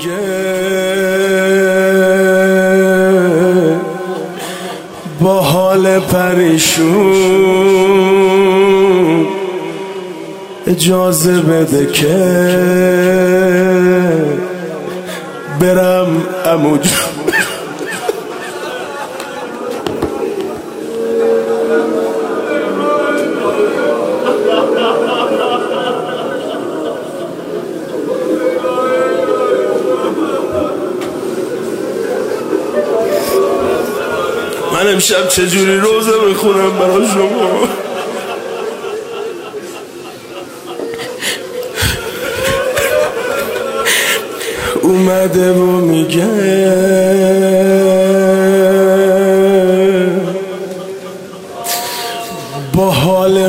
میگه با حال پریشون اجازه بده که برم عمو جون. من امشب چجوری روزه بخونم برای شما؟ اومده و میگه با حال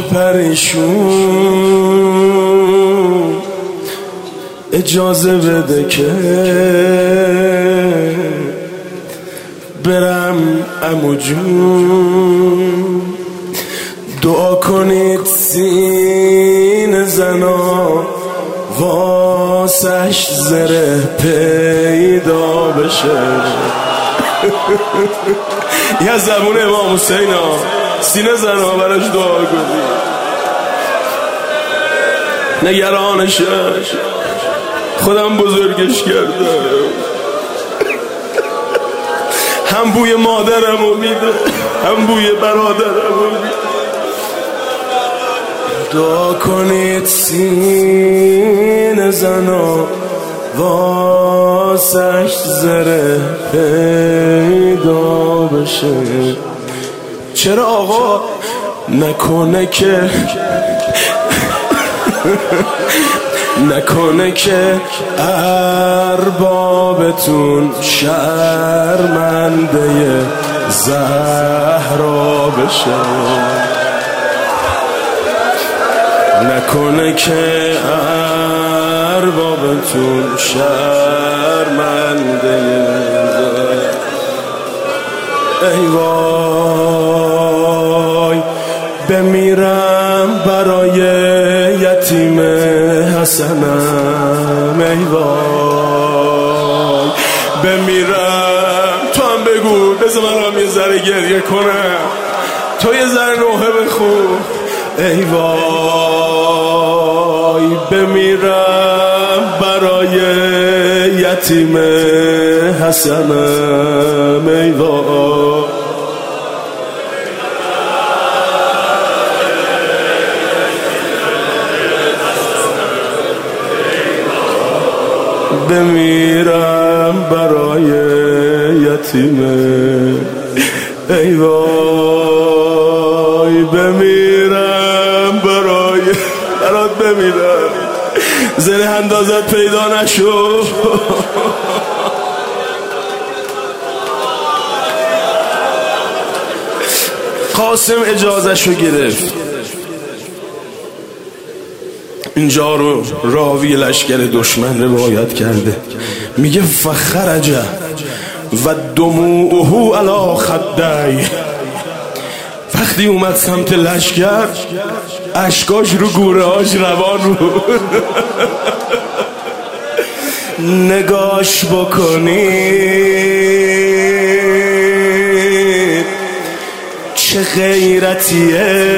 پریشون اجازه بده که برم عمو جون. دعا کنید سین زنا واسش زره پیدا بشه. یه زبون امام حسین ها سینه زنا براش دعا کنید، نگرانشه، خودم بزرگش کردم، هم بوی مادرمو میده هم بوی برادرمو میده. دعا کنید سین زنا واسش زره پیدا بشه. چرا آقا نکنه که اربابتون شرمنده زهرا بشه. نکنه که اربابتون شرمنده زهرا. ای وای بمیرم برای یتیم حسنم. ای وای بمیرم. تو هم بگو بذار من هم یه ذره گریه کنم، تو یه ذره نوحه بخون. ای وای بمیرم برای یتیم حسنم. ای وای بمیرم برای یتیم. ای وای بمیرم برات بمیرم، زره اندازت پیدا نشو. قاسم اجازهشو گرفت. اینجا رو راوی لشکر دشمن روایت کرده، میگه فخرج و دموعه علی خدی. وقتی اومد سمت لشکر اشکاش رو گوره هاش روان بود. نگاش بکنید چه غیرتیه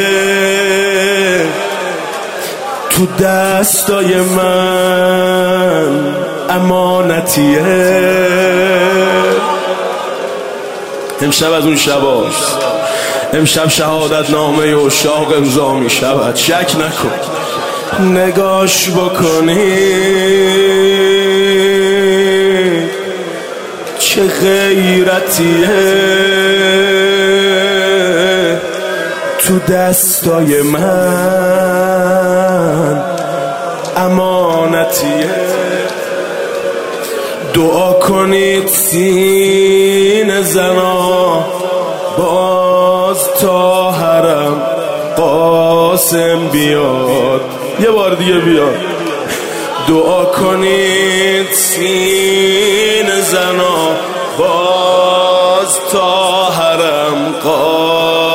تو دستای من، امانتیه. امشب از اون شباست، امشب شهادت نامه عشاق امضا می شود، شک نکن. نگاش بکنی چه غیرتیه تو دستای من، امانتیه. دعا کنید سین زنا باز تا حرم قاسم بیاد. یه بار دیگه بیاد. دعا کنید سین زنا باز تا حرم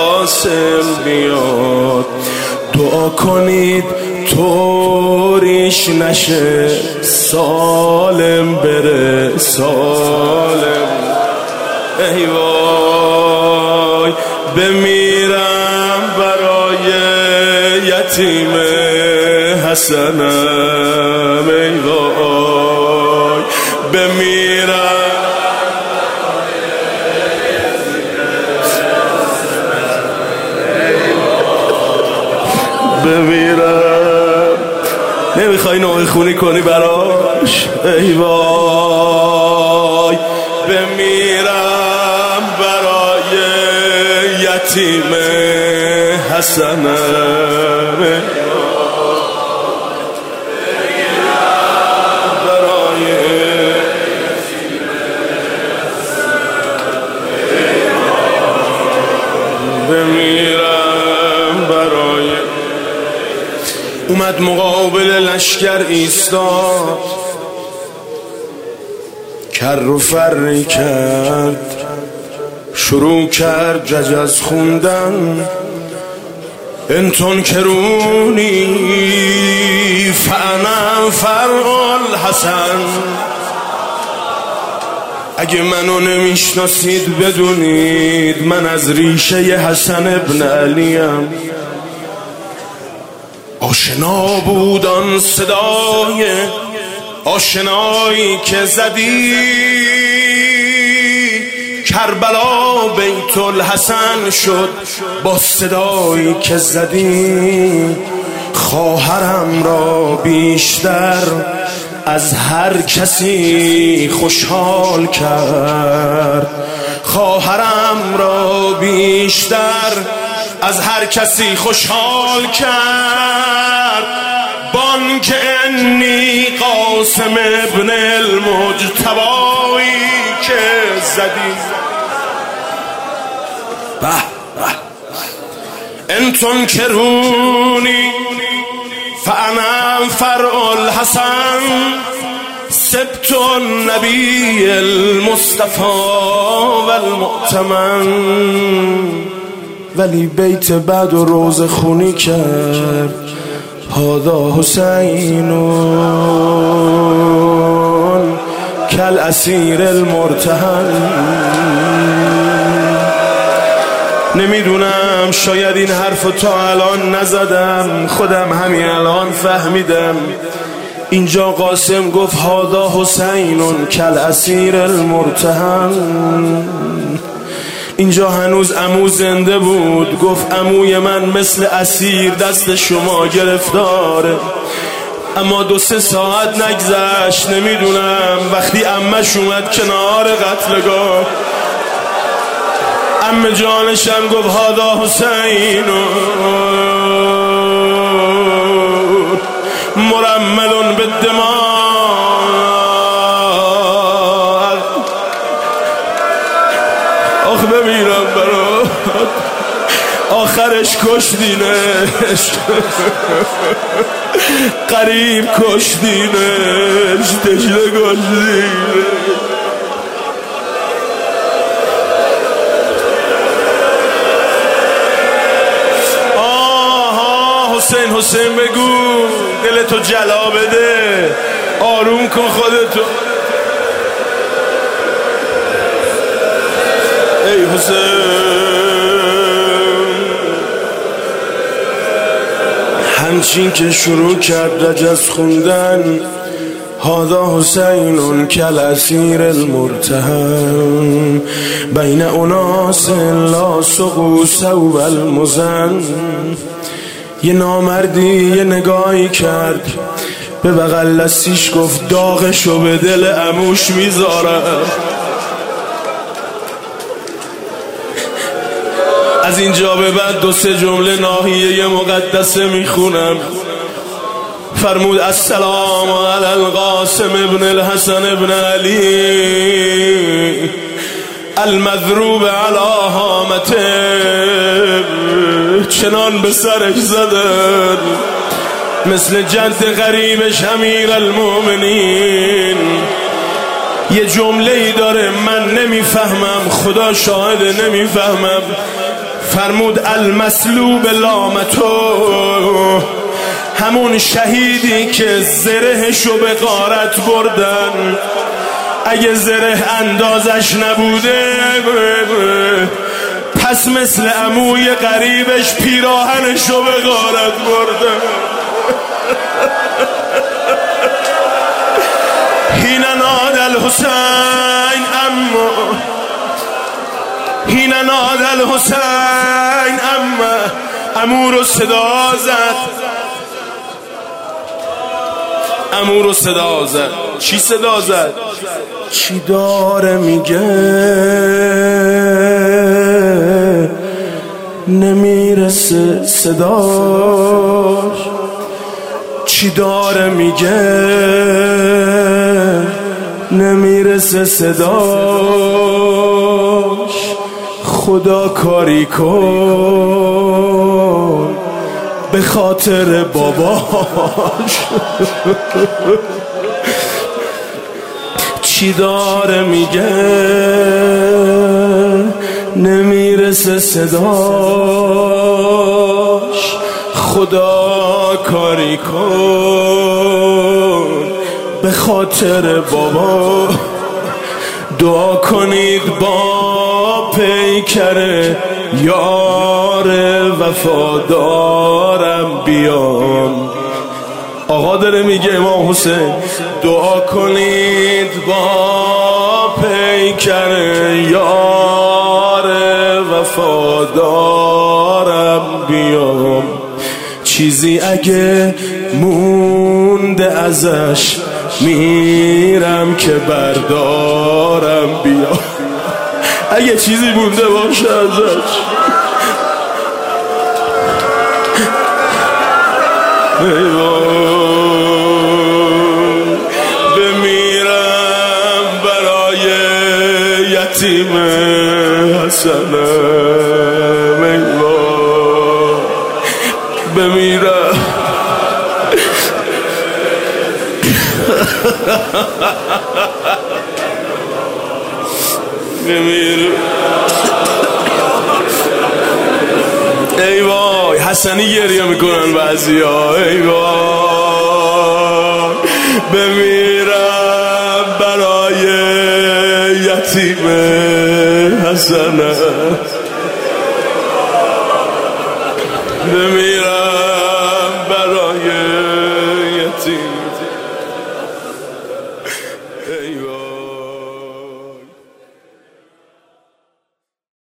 قاسم بیاد. دعا کنید طوری رویش نشه سالم بره سالم. ای وای بمیرم برای یتیم حسنم. ای وای بمیرم بمیرم. نمیخوای نوع خونی کنی براش؟ ای وای بمیرم برای یتیم حسنم. بمیرم برای اومد مقابل لشکر ایستاد، کر و فری کرد، شروع کرد ججز خوندن. ان تنکرونی فانا فرع الحسن. اگه منو نمیشناسید بدونید من از ریشه حسن ابن علیم. آشنا بود آن صدای آشنایی که زدی، کربلا بیت الحسن شد با صدایی که زدی. خواهرم را بیشتر از هر کسی خوشحال کرد، خواهرم را بیشتر از هر کسی خوشحال کرد. بانک انی قاسم ابن المجتبایی که زدی. ان تنکرونی فانا فرع الحسن، سبت النبی المصطفى والمؤتمن. ولی بیت بعد و روز خونی کرد، هذا حسینون کل اسیر المرتهن. نمیدونم شاید این حرف تا الان نزدم، خودم همین الان فهمیدم. اینجا قاسم گفت هذا حسینون کل اسیر المرتهن. اینجا هنوز عمو زنده بود، گفت عموی من مثل اسیر دست شما گرفتاره. اما 2-3 ساعت نگذشت، نمیدونم وقتی عمش اومد کنار قتلگاه، عم جانشم گفت هذا حسین مرمل بالدماء. آخ بمیرم برات، آخرش کشتینش، قریب کشتینش، دجله کشتینش. حسین حسین بگو، دلتو جلا بده، آروم کن خودتو. ای حسین. همچین که شروع کرد رجز خوندن، هذا حسین کل اسیر المرتهن بین اناس لا سقوا ثوب المزن. یه نامردی یه نگاهی کرد به بغل دستیش، گفت داغشو به دل عموش میذارم. از اینجا به بعد 2-3 جمله ناحیه مقدسه میخونم. فرمود السلام علی القاسم ابن الحسن ابن علی المضروب علی هامته. چنان به سرش زدن مثل جد غریبش امیر المؤمنین. یه جمله ای داره من نمیفهمم، خدا شاهد نمیفهمم. فرمود المسلوب لامتو همون شهیدی که زرهشو به غارت بردن، اگه زره اندازش نبوده پس مثل عموی قریبش پیراهنشو به غارت بردن. حین نادى الحسین حین نادى الحسین عمو رو صدا زد، عمو رو صدا زد. چی صدا زد؟ چی داره میگه؟ نمیرسه صداش. چی داره میگه؟ نمیرسه صداش. خدا کاری کن به خاطر باباش. چی داره میگه؟ نمیرسه صداش. خدا کاری کن به خاطر بابا. دعا کنید با پیکر یار وفادارم بیام. آقا داره میگه امام حسین دعا کنید با پیکر یار وفادارم بیام. چیزی اگه مونده ازش میرم که بردارم بیام. اگه چیزی مونده باشه ازش بمیرم برای یتیم حسنم. بمیرم بمیرم. ای وای حسنی گریه میکنن بعضیا. ای وای بمیرم برای یتیم حسنه. بمیرم